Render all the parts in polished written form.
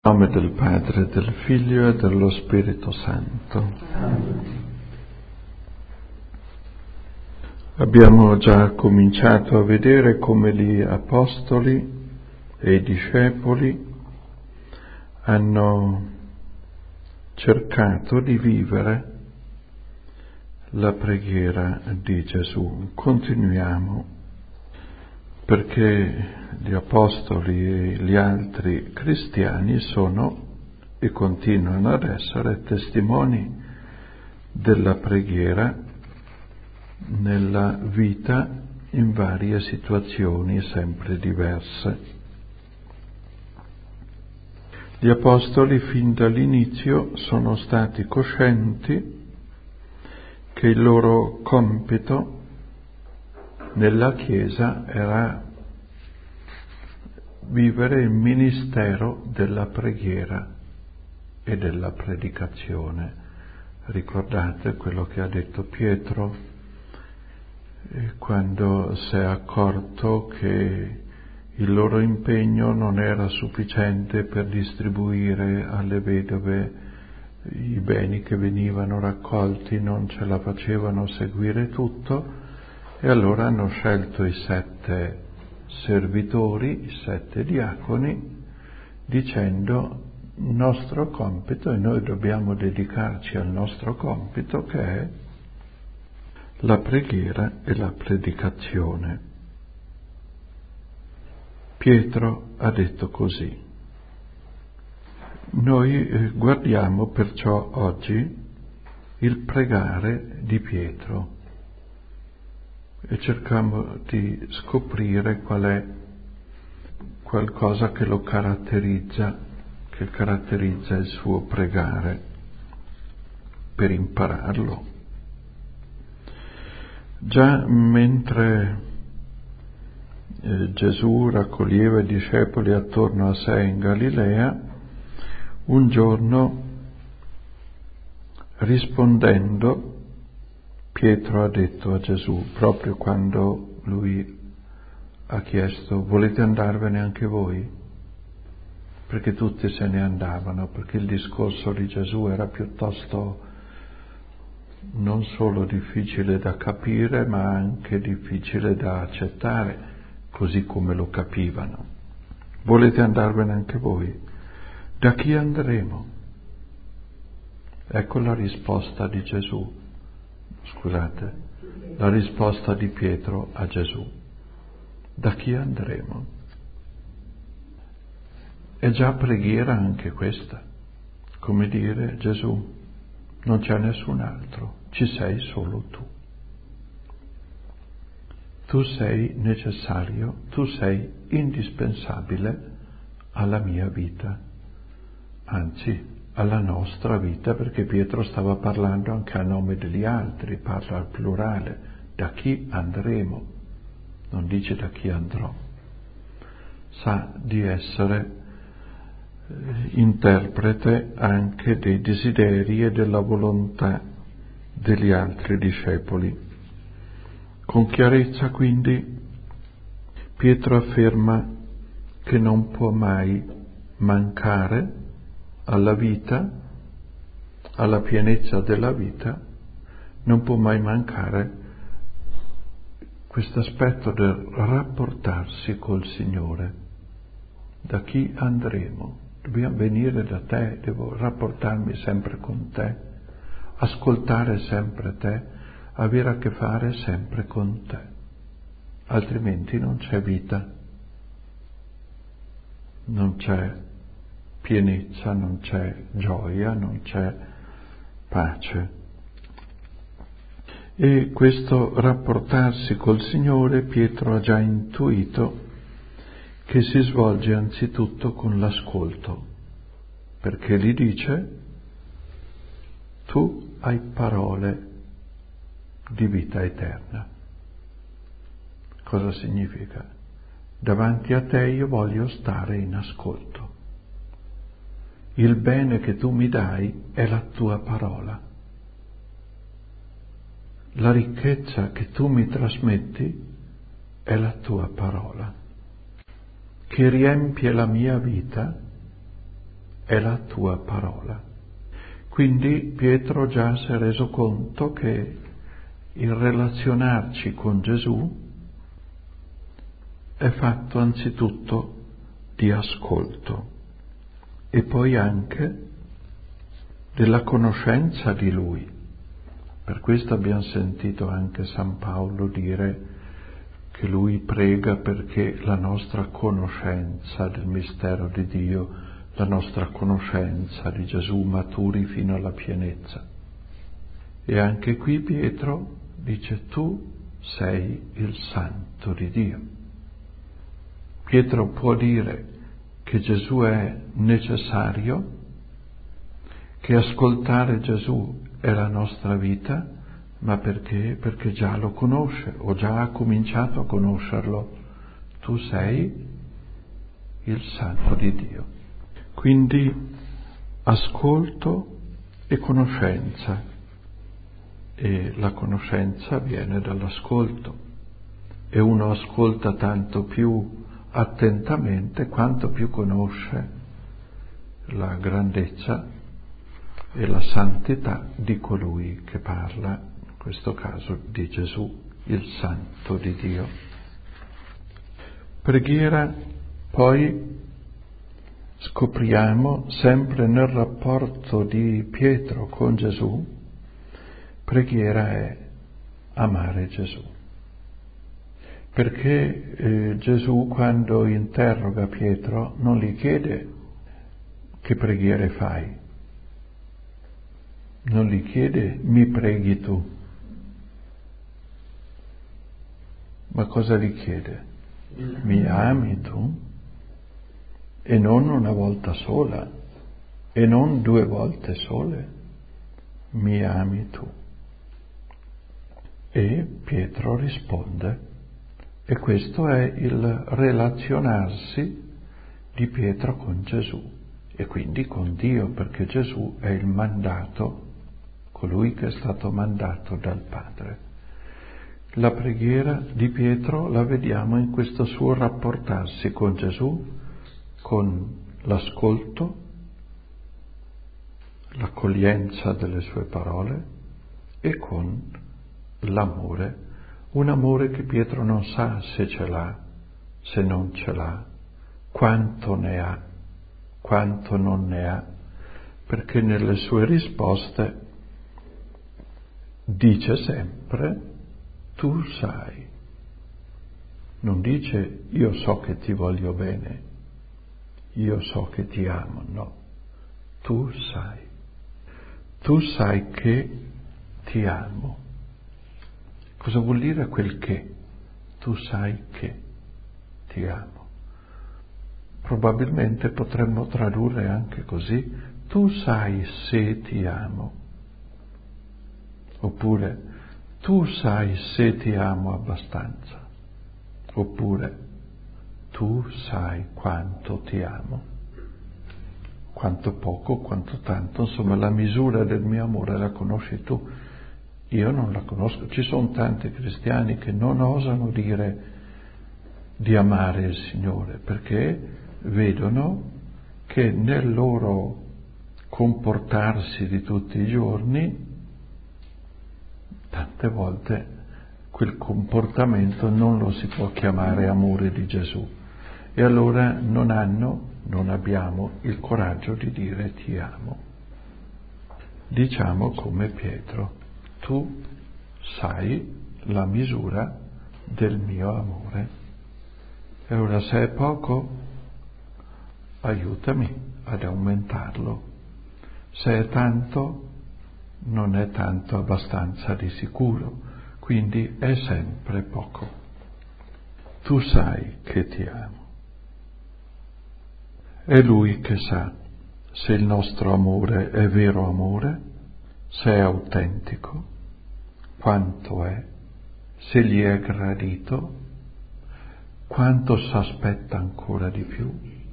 Nel nome del Padre, del Figlio e dello Spirito Santo. Abbiamo già cominciato a vedere come gli apostoli e i discepoli hanno cercato di vivere la preghiera di Gesù. Continuiamo, perché gli apostoli e gli altri cristiani sono e continuano ad essere testimoni della preghiera nella vita in varie situazioni sempre diverse. Gli apostoli fin dall'inizio sono stati coscienti che il loro compito nella Chiesa era vivere il ministero della preghiera e della predicazione. Ricordate quello che ha detto Pietro quando si è accorto che il loro impegno non era sufficiente per distribuire alle vedove i beni che venivano raccolti, non ce la facevano seguire tutto, e allora hanno scelto i 7 servitori, i 7 diaconi, dicendo: il nostro compito, e noi dobbiamo dedicarci al nostro compito, che è la preghiera e la predicazione. Pietro ha detto così. Noi guardiamo perciò oggi il pregare di Pietro e cerchiamo di scoprire qual è qualcosa che lo caratterizza, che caratterizza il suo pregare, per impararlo. Già mentre Gesù raccoglieva i discepoli attorno a sé in Galilea, un giorno, rispondendo, Pietro ha detto a Gesù, proprio quando lui ha chiesto: volete andarvene anche voi? Perché tutti se ne andavano, perché il discorso di Gesù era piuttosto non solo difficile da capire, ma anche difficile da accettare, così come lo capivano. Volete andarvene anche voi? Da chi andremo? Ecco la risposta di Gesù. Scusate, la risposta di Pietro a Gesù. Da chi andremo? È già preghiera anche questa, come dire: Gesù, non c'è nessun altro, ci sei solo tu. Tu sei necessario, tu sei indispensabile alla mia vita, anzi alla nostra vita, perché Pietro stava parlando anche a nome degli altri, parla al plurale. Da chi andremo? Non dice da chi andrò. Sa di essere interprete anche dei desideri e della volontà degli altri discepoli. Con chiarezza quindi Pietro afferma che non può mai mancare alla vita, alla pienezza della vita, non può mai mancare questo aspetto del rapportarsi col Signore. Da chi andremo? Dobbiamo venire da te, devo rapportarmi sempre con te, ascoltare sempre te, avere a che fare sempre con te, altrimenti non c'è vita, non c'è pienezza, non c'è gioia, non c'è pace. E questo rapportarsi col Signore Pietro ha già intuito che si svolge anzitutto con l'ascolto, perché gli dice: tu hai parole di vita eterna. Cosa significa? Davanti a te io voglio stare in ascolto. Il bene che tu mi dai è la tua parola. La ricchezza che tu mi trasmetti è la tua parola, che riempie la mia vita è la tua parola. Quindi Pietro già si è reso conto che il relazionarci con Gesù è fatto anzitutto di ascolto e poi anche della conoscenza di Lui. Per questo abbiamo sentito anche San Paolo dire che lui prega perché la nostra conoscenza del mistero di Dio, la nostra conoscenza di Gesù maturi fino alla pienezza. E anche qui Pietro dice: tu sei il Santo di Dio. Pietro può dire che Gesù è necessario, che ascoltare Gesù è la nostra vita, ma perché? Perché già lo conosce o già ha cominciato a conoscerlo. Tu sei il Santo di Dio. Quindi ascolto e conoscenza, e la conoscenza viene dall'ascolto, e uno ascolta tanto più attentamente quanto più conosce la grandezza e la santità di colui che parla, in questo caso di Gesù, il Santo di Dio. Preghiera, poi scopriamo sempre nel rapporto di Pietro con Gesù, preghiera è amare Gesù. Perché Gesù, quando interroga Pietro, non gli chiede che preghiere fai, non gli chiede mi preghi tu, ma cosa gli chiede? Mi ami tu? E non una volta sola, e non 2 volte sole, mi ami tu? E Pietro risponde, e questo è il relazionarsi di Pietro con Gesù e quindi con Dio, perché Gesù è il mandato, colui che è stato mandato dal Padre. La preghiera di Pietro la vediamo in questo suo rapportarsi con Gesù, con l'ascolto, l'accoglienza delle sue parole e con l'amore, un amore che Pietro non sa se ce l'ha, se non ce l'ha, quanto ne ha, quanto non ne ha, perché nelle sue risposte dice sempre tu sai, non dice io so che ti voglio bene, io so che ti amo, no, tu sai che ti amo. Cosa vuol dire quel che? Tu sai che ti amo. Probabilmente potremmo tradurre anche così, tu sai se ti amo, oppure tu sai se ti amo abbastanza, oppure tu sai quanto ti amo, quanto poco, quanto tanto, insomma la misura del mio amore la conosci tu, io non la conosco. Ci sono tanti cristiani che non osano dire di amare il Signore perché vedono che nel loro comportarsi di tutti i giorni tante volte quel comportamento non lo si può chiamare amore di Gesù, e allora non abbiamo il coraggio di dire ti amo. Diciamo come Pietro, tu sai la misura del mio amore, e ora se è poco aiutami ad aumentarlo, se è tanto non è tanto abbastanza di sicuro, quindi è sempre poco. Tu sai che ti amo. È Lui che sa se il nostro amore è vero amore, se è autentico, quanto è, se gli è gradito, quanto s'aspetta ancora di più.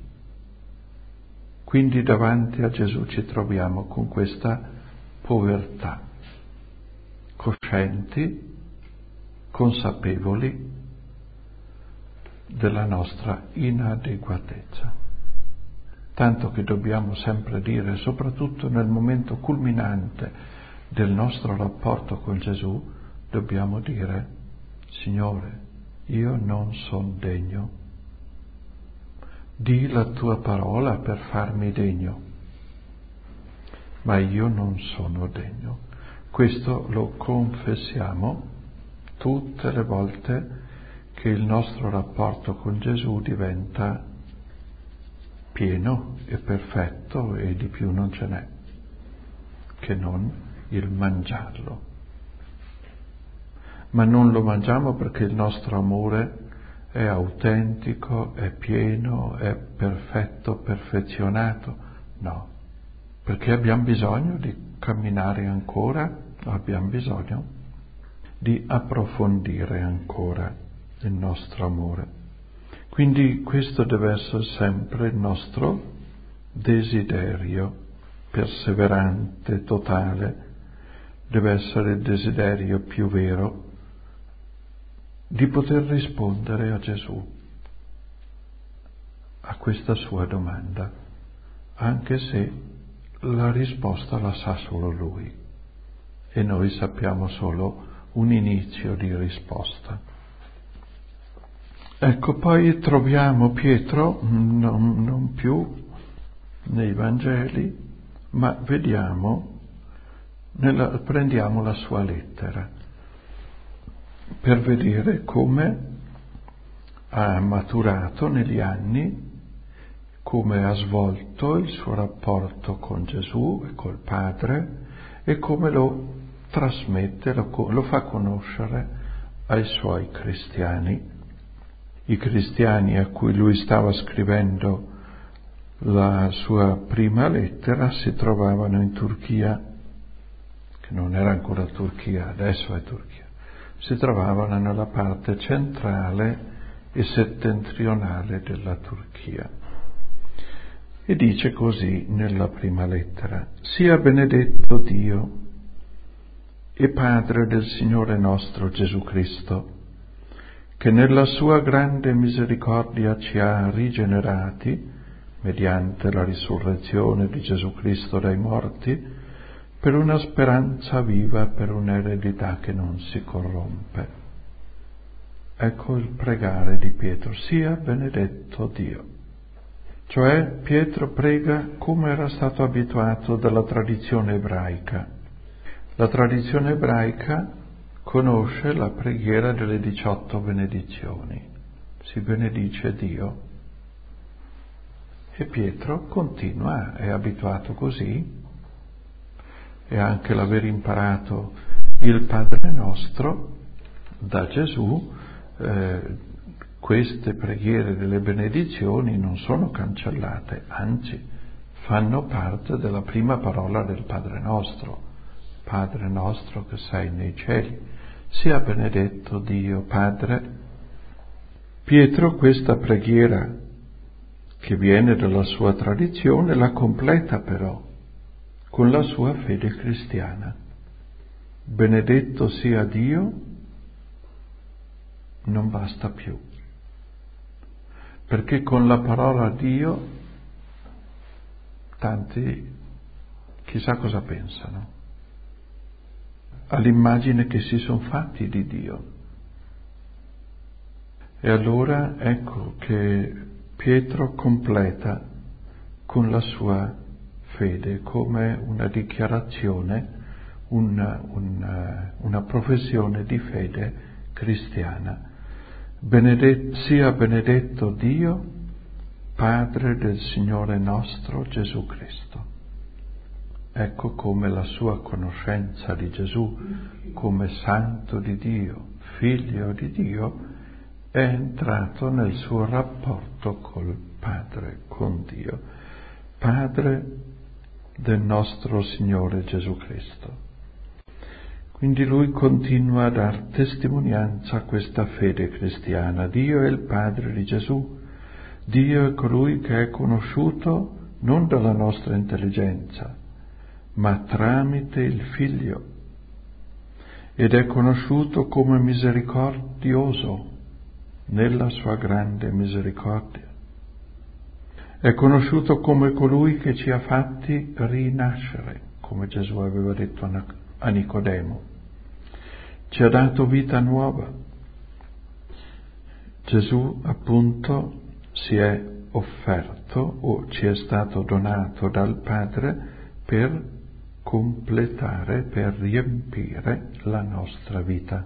Quindi davanti a Gesù ci troviamo con questa povertà, coscienti, consapevoli della nostra inadeguatezza. tanto che dobbiamo sempre dire, soprattutto nel momento culminante del nostro rapporto con Gesù, dobbiamo dire: Signore, io non sono degno. Di la tua parola per farmi degno, ma io non sono degno. Questo lo confessiamo tutte le volte che il nostro rapporto con Gesù diventa pieno e perfetto, e di più non ce n'è che non il mangiarlo. Ma non lo mangiamo perché il nostro amore è autentico, è pieno, è perfetto, perfezionato. No, perché abbiamo bisogno di camminare ancora, abbiamo bisogno di approfondire ancora il nostro amore. Quindi questo deve essere sempre il nostro desiderio perseverante, totale, deve essere il desiderio più vero di poter rispondere a Gesù, a questa sua domanda, anche se la risposta la sa solo Lui e noi sappiamo solo un inizio di risposta. Ecco, poi troviamo Pietro, non più nei Vangeli, ma prendiamo la sua lettera per vedere come ha maturato negli anni, come ha svolto il suo rapporto con Gesù e col Padre e come lo trasmette, lo fa conoscere ai suoi cristiani. I cristiani a cui lui stava scrivendo la sua prima lettera si trovavano in Turchia, che non era ancora Turchia, adesso è Turchia. Si trovavano nella parte centrale e settentrionale della Turchia. E dice così nella prima lettera: sia benedetto Dio e Padre del Signore nostro Gesù Cristo, che nella sua grande misericordia ci ha rigenerati, mediante la risurrezione di Gesù Cristo dai morti, per una speranza viva, per un'eredità che non si corrompe. Ecco il pregare di Pietro: sia benedetto Dio. Cioè Pietro prega come era stato abituato dalla tradizione ebraica. La tradizione ebraica conosce la preghiera delle 18 benedizioni. Si benedice Dio. E Pietro continua, è abituato così, e anche l'aver imparato il Padre Nostro da Gesù, queste preghiere delle benedizioni non sono cancellate, anzi fanno parte della prima parola del Padre Nostro. Padre nostro che sei nei cieli, sia benedetto Dio Padre. Pietro questa preghiera, che viene dalla sua tradizione, la completa però con la sua fede cristiana. Benedetto sia Dio non basta più, perché con la parola Dio tanti chissà cosa pensano, all'immagine che si sono fatti di Dio. E allora ecco che Pietro completa con la sua fede come una dichiarazione, una professione di fede cristiana. Sia benedetto Dio, Padre del Signore nostro Gesù Cristo. Ecco come la sua conoscenza di Gesù come Santo di Dio, Figlio di Dio, è entrato nel suo rapporto col Padre, con Dio, Padre del nostro Signore Gesù Cristo. Quindi lui continua a dar testimonianza a questa fede cristiana. Dio è il Padre di Gesù, Dio è colui che è conosciuto non dalla nostra intelligenza, ma tramite il Figlio, ed è conosciuto come misericordioso nella sua grande misericordia. È conosciuto come colui che ci ha fatti rinascere, come Gesù aveva detto a Nicodemo. Ci ha dato vita nuova. Gesù appunto si è offerto o ci è stato donato dal Padre per completare, per riempire la nostra vita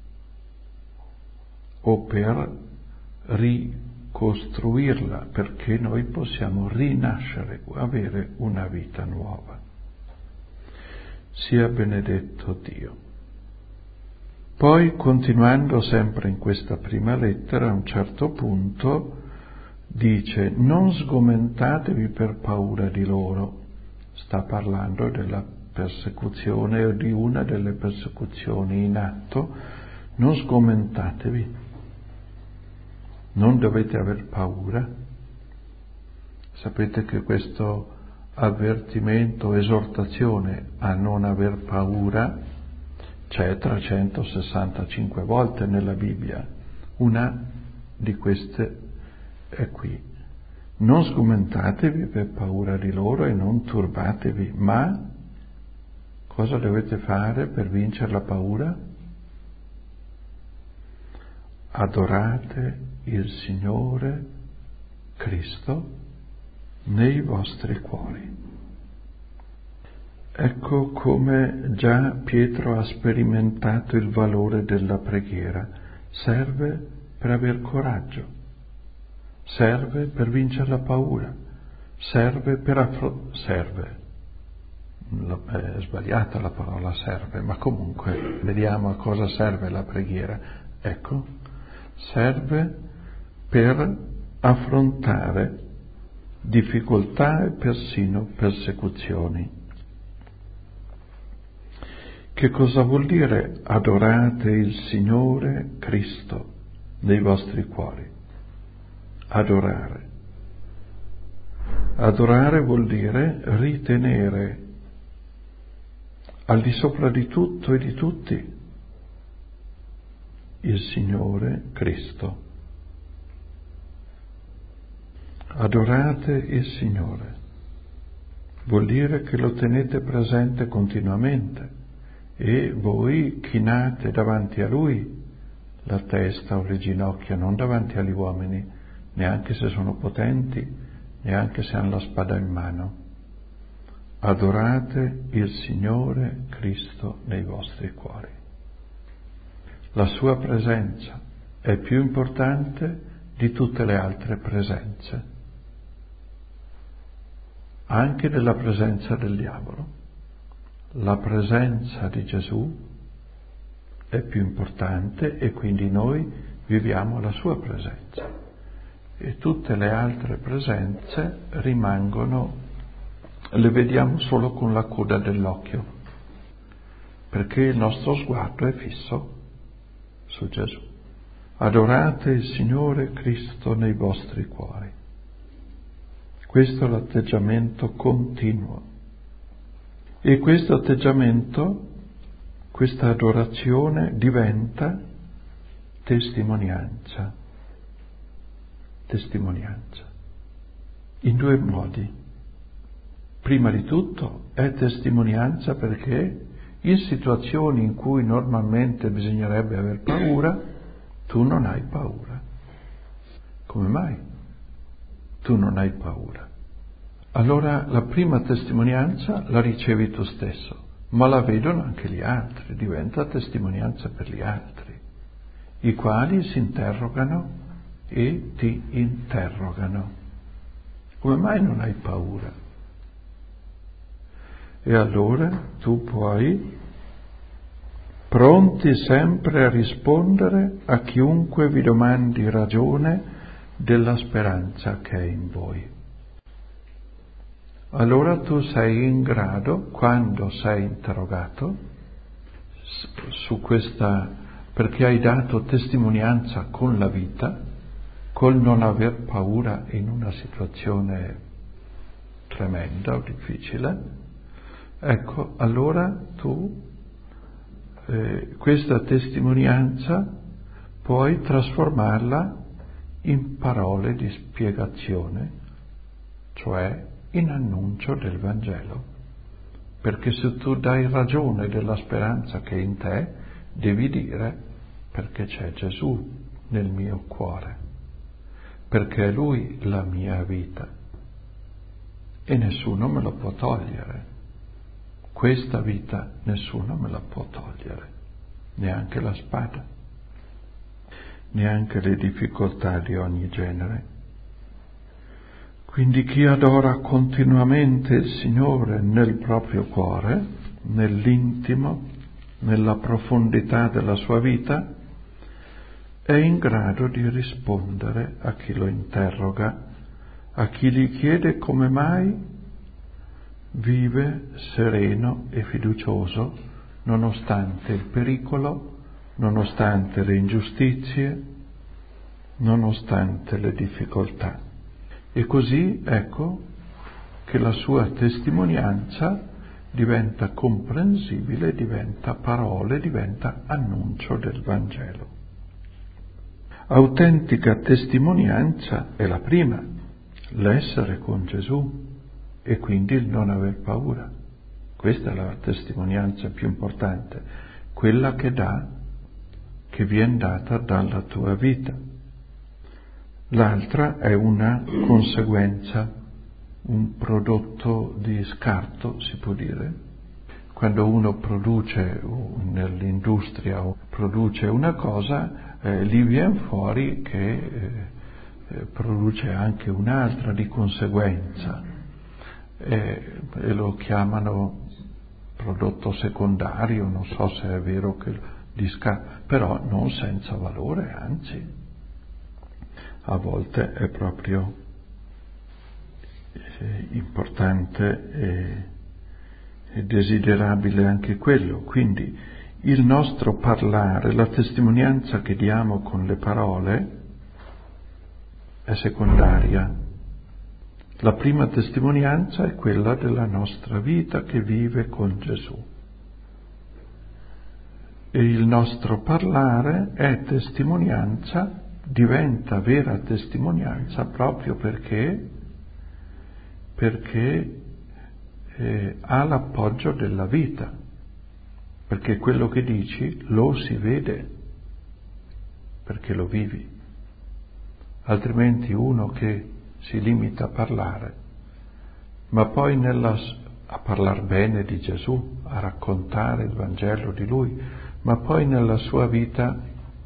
o per ricostruirla, perché noi possiamo rinascere, avere una vita nuova. Sia benedetto Dio. Poi, continuando sempre in questa prima lettera, a un certo punto dice: non sgomentatevi per paura di loro. Sta parlando della persecuzione o di una delle persecuzioni in atto. Non sgomentatevi, non dovete aver paura. Sapete che questo avvertimento, esortazione a non aver paura c'è 365 volte nella Bibbia. Una di queste è qui. Non sgomentatevi per paura di loro e non turbatevi, ma cosa dovete fare per vincere la paura? Adorate il Signore Cristo nei vostri cuori. Ecco come già Pietro ha sperimentato il valore della preghiera. Serve per aver coraggio, serve per vincere la paura, serve per serve. È sbagliata la parola serve, ma comunque vediamo a cosa serve la preghiera. Ecco, serve per affrontare difficoltà e persino persecuzioni. Che cosa vuol dire adorate il Signore Cristo nei vostri cuori? Adorare. Adorare vuol dire ritenere al di sopra di tutto e di tutti il Signore Cristo. Adorate il Signore. Vuol dire che lo tenete presente continuamente. E voi chinate davanti a Lui la testa o le ginocchia, non davanti agli uomini, neanche se sono potenti, neanche se hanno la spada in mano. Adorate il Signore Cristo nei vostri cuori. La sua presenza è più importante di tutte le altre presenze, anche della presenza del diavolo. La presenza di Gesù è più importante e quindi noi viviamo la sua presenza e tutte le altre presenze rimangono, le vediamo solo con la coda dell'occhio, perché il nostro sguardo è fisso su Gesù. Adorate il Signore Cristo nei vostri cuori. Questo è l'atteggiamento continuo. E questo atteggiamento, questa adorazione diventa testimonianza. Testimonianza. In due modi. Prima di tutto è testimonianza perché in situazioni in cui normalmente bisognerebbe aver paura, tu non hai paura. Come mai? Tu non hai paura. Allora la prima testimonianza la ricevi tu stesso, ma la vedono anche gli altri, diventa testimonianza per gli altri, i quali si interrogano e ti interrogano. Come mai non hai paura? E allora tu puoi, pronti sempre a rispondere a chiunque vi domandi ragione della speranza che è in voi. Allora tu sei in grado, quando sei interrogato su questa, perché hai dato testimonianza con la vita, col non aver paura in una situazione tremenda o difficile, ecco, allora tu questa testimonianza puoi trasformarla in parole di spiegazione cioè in annuncio del Vangelo. Perché se tu dai ragione della speranza che è in te, devi dire perché c'è Gesù nel mio cuore, perché è Lui la mia vita e nessuno me lo può togliere. Questa vita nessuno me la può togliere, neanche la spada, neanche le difficoltà di ogni genere. Quindi chi adora continuamente il Signore nel proprio cuore, nell'intimo, nella profondità della sua vita, è in grado di rispondere a chi lo interroga, a chi gli chiede come mai vive sereno e fiducioso nonostante il pericolo, nonostante le ingiustizie, nonostante le difficoltà. E così ecco che la sua testimonianza diventa comprensibile, diventa parole, diventa annuncio del Vangelo. Autentica testimonianza è la prima, l'essere con Gesù e quindi il non aver paura. Questa è la testimonianza più importante, quella che viene data dalla tua vita. L'altra è una conseguenza, un prodotto di scarto, si può dire. Quando uno produce nell'industria o produce una cosa, lì viene fuori che produce anche un'altra di conseguenza e lo chiamano prodotto secondario, non so se è vero che di scarto, però non senza valore, anzi. A volte è proprio importante e desiderabile anche quello. Quindi il nostro parlare, la testimonianza che diamo con le parole è secondaria. La prima testimonianza è quella della nostra vita che vive con Gesù. E il nostro parlare è testimonianza, diventa vera testimonianza proprio perché ha l'appoggio della vita, perché quello che dici lo si vede, perché lo vivi. Altrimenti uno che si limita a parlare, ma poi a parlare bene di Gesù, a raccontare il Vangelo di Lui, ma poi nella sua vita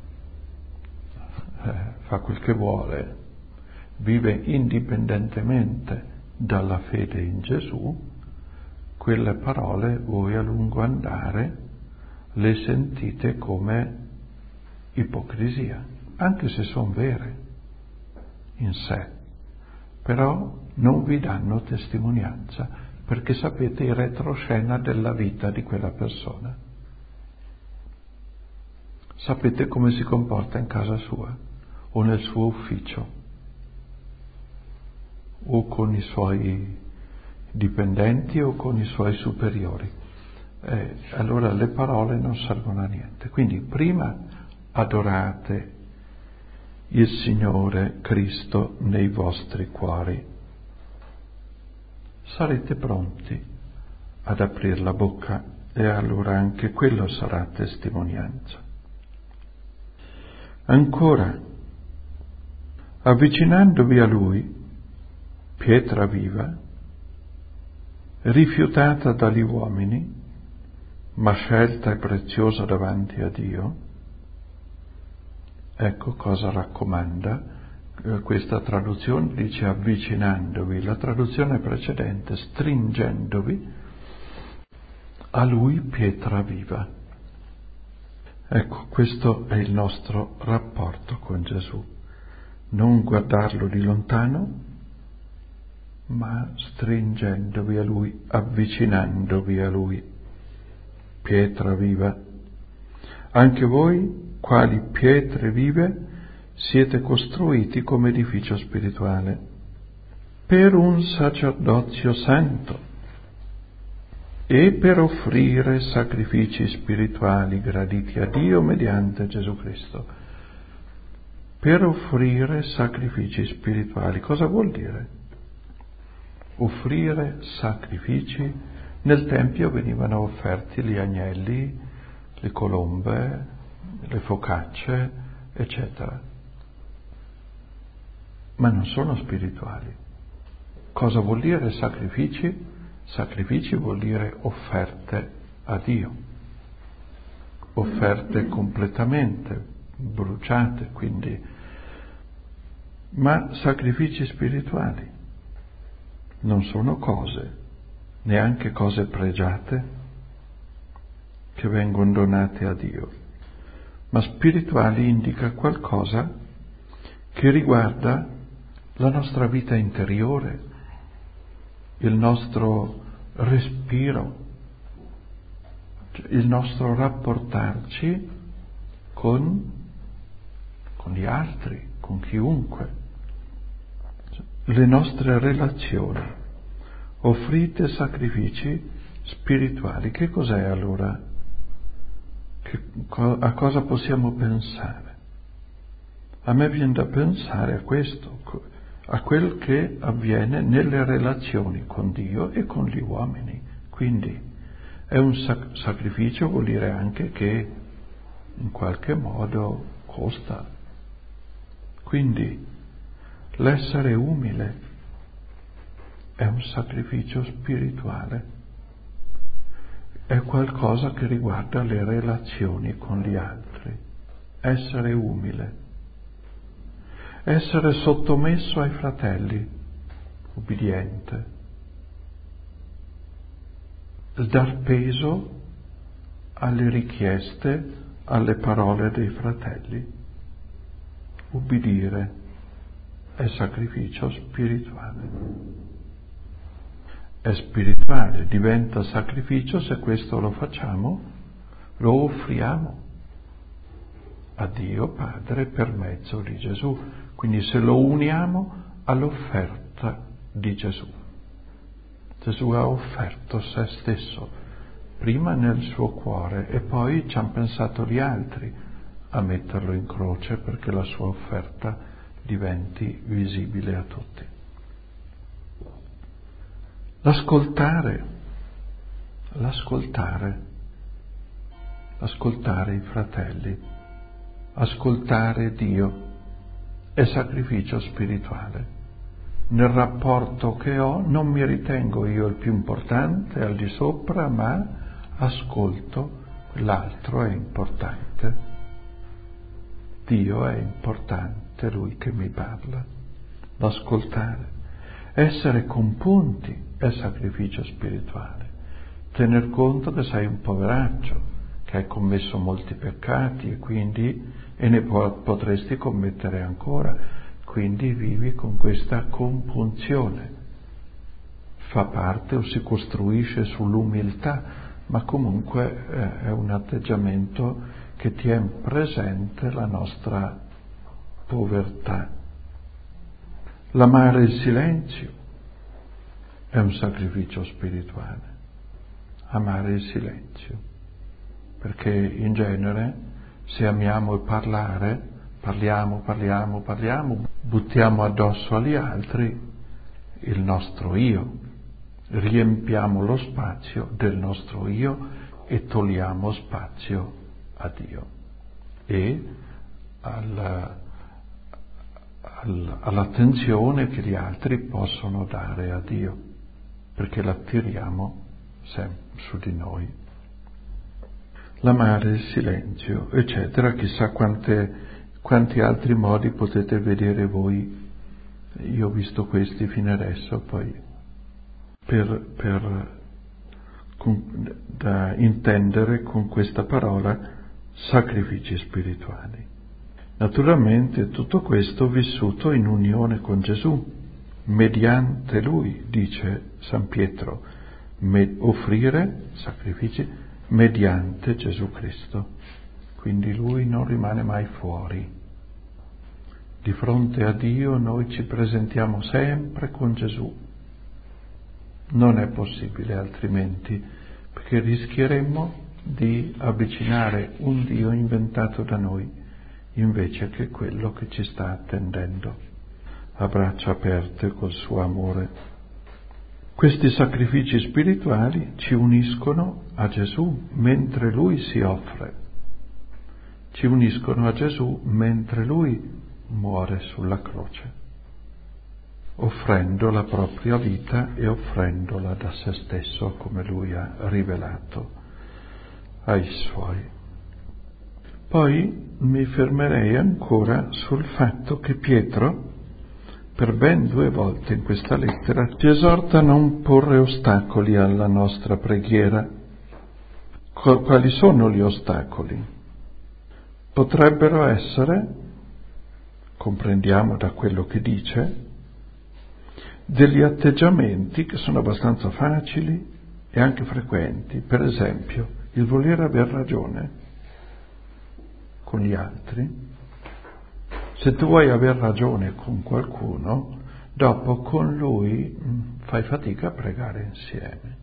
fa quel che vuole, vive indipendentemente dalla fede in Gesù, quelle parole voi a lungo andare le sentite come ipocrisia, anche se sono vere in sé, però non vi danno testimonianza, perché sapete il retroscena della vita di quella persona. Sapete come si comporta in casa sua, o nel suo ufficio, o con i suoi dipendenti o con i suoi superiori. Allora le parole non servono a niente. Quindi prima adorate il Signore Cristo nei vostri cuori. Sarete pronti ad aprire la bocca e allora anche quello sarà testimonianza. Ancora, avvicinandovi a Lui, pietra viva, rifiutata dagli uomini, ma scelta e preziosa davanti a Dio, ecco cosa raccomanda questa traduzione, dice avvicinandovi, la traduzione precedente stringendovi a Lui pietra viva. Ecco, questo è il nostro rapporto con Gesù, non guardarlo di lontano, ma stringendovi a Lui, avvicinandovi a Lui, pietra viva. Anche voi, quali pietre vive, siete costruiti come edificio spirituale, per un sacerdozio santo e per offrire sacrifici spirituali graditi a Dio mediante Gesù Cristo. Per offrire sacrifici spirituali, cosa vuol dire? offrire sacrifici. Nel Tempio venivano offerti gli agnelli, le colombe, le focacce, eccetera. Ma non sono spirituali. Cosa vuol dire sacrifici? Sacrifici vuol dire offerte a Dio, offerte completamente, bruciate, quindi. Ma sacrifici spirituali non sono cose, neanche cose pregiate che vengono donate a Dio, ma spirituali indica qualcosa che riguarda la nostra vita interiore, il nostro respiro, il nostro rapportarci con gli altri, con chiunque, le nostre relazioni. Offrite sacrifici spirituali. Che cos'è allora? A cosa possiamo pensare? A me viene da pensare a questo, a quel che avviene nelle relazioni con Dio e con gli uomini. Quindi è un sacrificio, vuol dire anche che in qualche modo costa. Quindi l'essere umile è un sacrificio spirituale, è qualcosa che riguarda le relazioni con gli altri. Essere umile, essere sottomesso ai fratelli, ubbidiente, dar peso alle richieste, alle parole dei fratelli. Ubbidire è sacrificio spirituale. È spirituale, diventa sacrificio se questo lo facciamo, lo offriamo a Dio Padre per mezzo di Gesù. Quindi se lo uniamo all'offerta di Gesù. Gesù ha offerto se stesso, prima nel suo cuore e poi ci hanno pensato gli altri a metterlo in croce perché la sua offerta diventi visibile a tutti. L'ascoltare i fratelli, ascoltare Dio è sacrificio spirituale. Nel rapporto che ho non mi ritengo io il più importante al di sopra, ma ascolto, l'altro è importante. Dio è importante, Lui che mi parla. L'ascoltare. Essere compunti è sacrificio spirituale. Tener conto che sei un poveraccio, che hai commesso molti peccati e ne potresti commettere ancora. Quindi vivi con questa compunzione. Fa parte o si costruisce sull'umiltà, ma comunque è un atteggiamento che tiene presente la nostra povertà. L'amare il silenzio è un sacrificio spirituale. Amare il silenzio. Perché in genere se amiamo il parlare, parliamo, buttiamo addosso agli altri il nostro io, riempiamo lo spazio del nostro io e togliamo spazio a Dio e all'attenzione che gli altri possono dare a Dio, perché l'attiriamo sempre su di noi. L'amare il silenzio, eccetera, chissà quanti altri modi potete vedere voi. Io ho visto questi fino adesso, poi da intendere con questa parola sacrifici spirituali. Naturalmente tutto questo vissuto in unione con Gesù, mediante Lui, dice San Pietro, offrire sacrifici mediante Gesù Cristo. Quindi Lui non rimane mai fuori. Di fronte a Dio noi ci presentiamo sempre con Gesù. Non è possibile altrimenti, perché rischieremmo di avvicinare un Dio inventato da noi, invece che quello che ci sta attendendo, a braccia aperte col suo amore. Questi sacrifici spirituali ci uniscono a Gesù mentre Lui si offre, ci uniscono a Gesù mentre Lui muore sulla croce, offrendo la propria vita e offrendola da se stesso come Lui ha rivelato ai Suoi. Poi mi fermerei ancora sul fatto che Pietro, per ben 2 volte in questa lettera, ci esorta a non porre ostacoli alla nostra preghiera. Quali sono gli ostacoli? Potrebbero essere, comprendiamo da quello che dice, degli atteggiamenti che sono abbastanza facili e anche frequenti. Per esempio, il voler aver ragione con gli altri. Se tu vuoi aver ragione con qualcuno, dopo con lui fai fatica a pregare insieme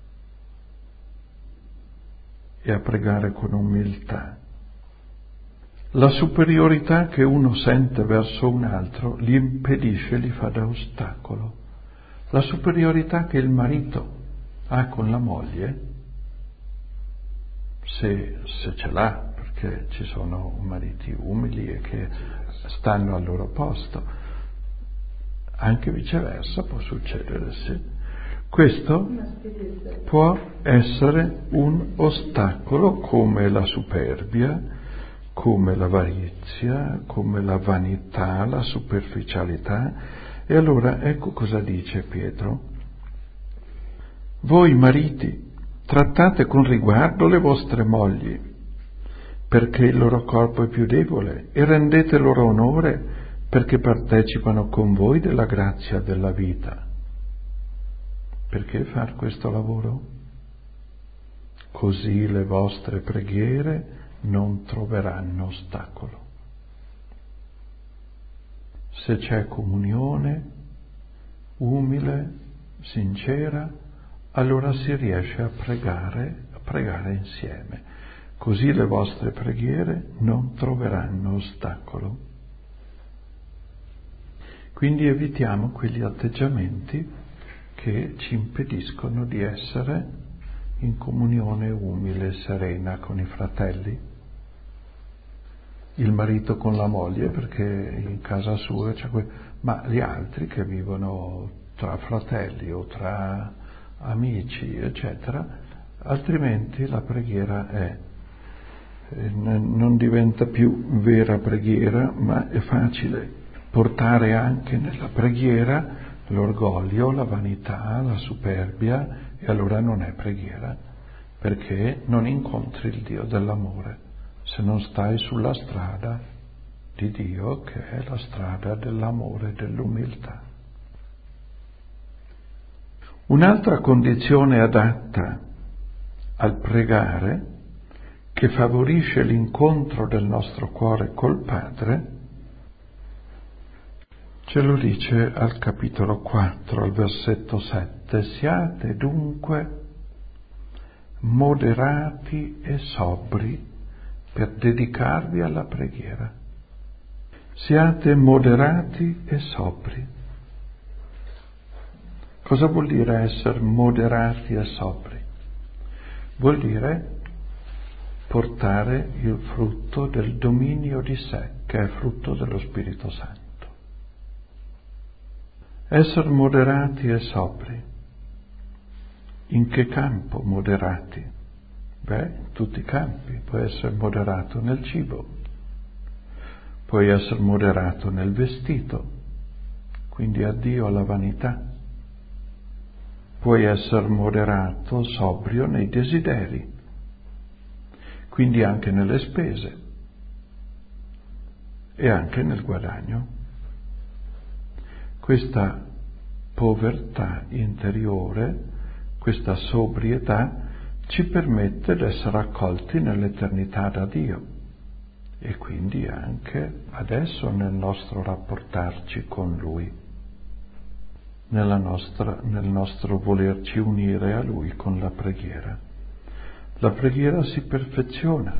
e a pregare con umiltà. La superiorità che uno sente verso un altro gli impedisce, gli fa da ostacolo. La superiorità che il marito ha con la moglie, se ce l'ha, perché ci sono mariti umili e che stanno al loro posto, anche viceversa può succedere, sì. Questo può essere un ostacolo come la superbia, come l'avarizia, come la vanità, la superficialità. E allora ecco cosa dice Pietro. Voi mariti, trattate con riguardo le vostre mogli, perché il loro corpo è più debole, e rendete loro onore perché partecipano con voi della grazia della vita. Perché far questo lavoro? Così le vostre preghiere non troveranno ostacolo. Se c'è comunione umile, sincera, allora si riesce a pregare insieme. Così le vostre preghiere non troveranno ostacolo. Quindi evitiamo quegli atteggiamenti che ci impediscono di essere in comunione umile e serena con i fratelli. Il marito con la moglie, perché in casa sua c'è ma gli altri che vivono tra fratelli o tra amici, eccetera, altrimenti la preghiera non diventa più vera preghiera, ma è facile portare anche nella preghiera l'orgoglio, la vanità, la superbia, e allora non è preghiera, perché non incontri il Dio dell'amore se non stai sulla strada di Dio, che è la strada dell'amore e dell'umiltà. Un'altra condizione adatta al pregare, che favorisce l'incontro del nostro cuore col Padre, ce lo dice al capitolo 4, al versetto 7. Siate dunque moderati e sobri per dedicarvi alla preghiera. Siate moderati e sobri. Cosa vuol dire essere moderati e sobri? Vuol dire portare il frutto del dominio di sé, che è frutto dello Spirito Santo. Essere moderati e sobri. In che campo moderati? In tutti i campi. Puoi essere moderato nel cibo, puoi essere moderato nel vestito, quindi addio alla vanità. Puoi essere moderato, sobrio nei desideri, quindi anche nelle spese e anche nel guadagno. Questa povertà interiore, questa sobrietà ci permette di essere accolti nell'eternità da Dio e quindi anche adesso nel nostro rapportarci con Lui, nel nostro volerci unire a Lui con la preghiera. La preghiera si perfeziona,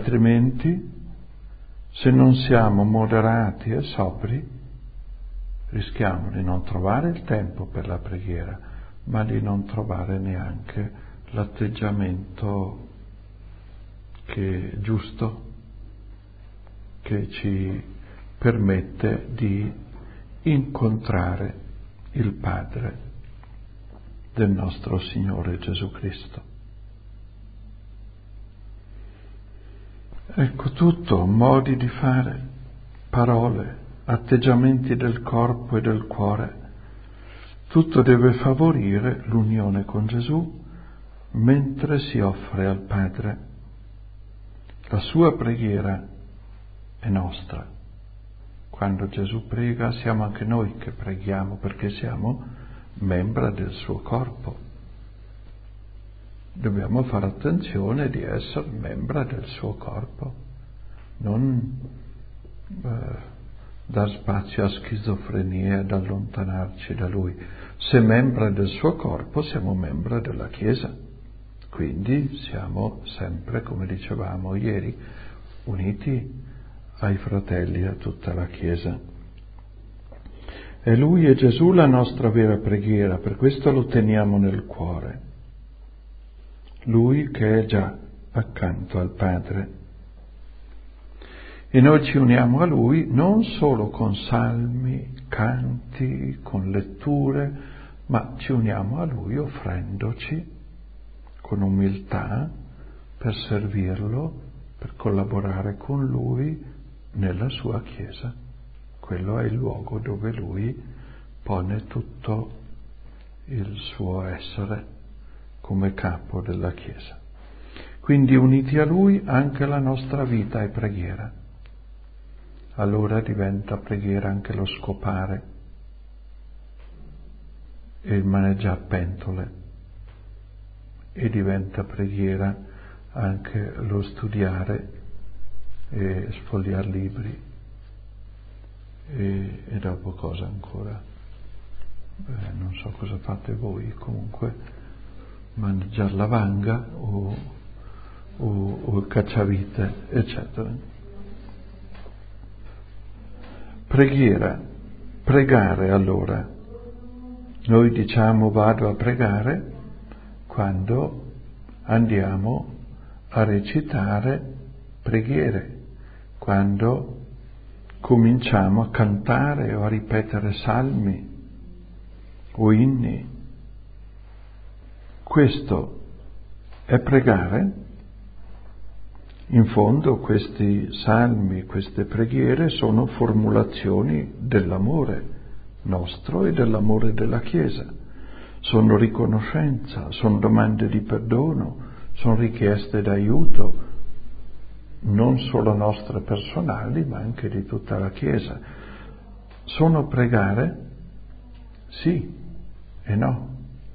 altrimenti se non siamo moderati e sobri rischiamo di non trovare il tempo per la preghiera, ma di non trovare neanche l'atteggiamento che è giusto, che ci permette di incontrare il Padre del nostro Signore Gesù Cristo. Ecco tutto, modi di fare, parole, atteggiamenti del corpo e del cuore, tutto deve favorire l'unione con Gesù mentre si offre al Padre. La sua preghiera è nostra. Quando Gesù prega siamo anche noi che preghiamo, perché siamo membra del suo corpo. Dobbiamo fare attenzione di essere membra del suo corpo, non dar spazio a schizofrenia ed allontanarci da Lui. Se membra del suo corpo siamo membra della Chiesa, quindi siamo sempre, come dicevamo ieri, uniti ai fratelli e a tutta la Chiesa. E Lui è Gesù la nostra vera preghiera, per questo lo teniamo nel cuore. Lui che è già accanto al Padre. E noi ci uniamo a Lui non solo con salmi, canti, con letture, ma ci uniamo a Lui offrendoci con umiltà per servirlo, per collaborare con Lui nella sua Chiesa. Quello è il luogo dove Lui pone tutto il suo essere come capo della Chiesa. Quindi uniti a Lui anche la nostra vita è preghiera. Allora diventa preghiera anche lo scopare e il maneggiare pentole, e diventa preghiera anche lo studiare e sfogliare libri e dopo cosa ancora? Non so cosa fate voi, comunque mangiare la vanga o il cacciavite, eccetera. Preghiera, pregare allora. Noi diciamo vado a pregare quando andiamo a recitare preghiere, quando cominciamo a cantare o a ripetere salmi o inni. Questo è pregare? In fondo questi salmi, queste preghiere sono formulazioni dell'amore nostro e dell'amore della Chiesa. Sono riconoscenza, sono domande di perdono, sono richieste d'aiuto, non solo nostre personali, ma anche di tutta la Chiesa. Sono pregare? Sì e no.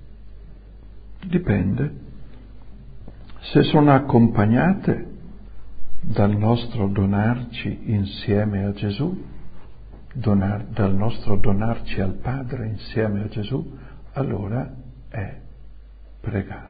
Dipende. Se sono accompagnate dal nostro donarci insieme a Gesù, dal nostro donarci al Padre insieme a Gesù, allora è pregare.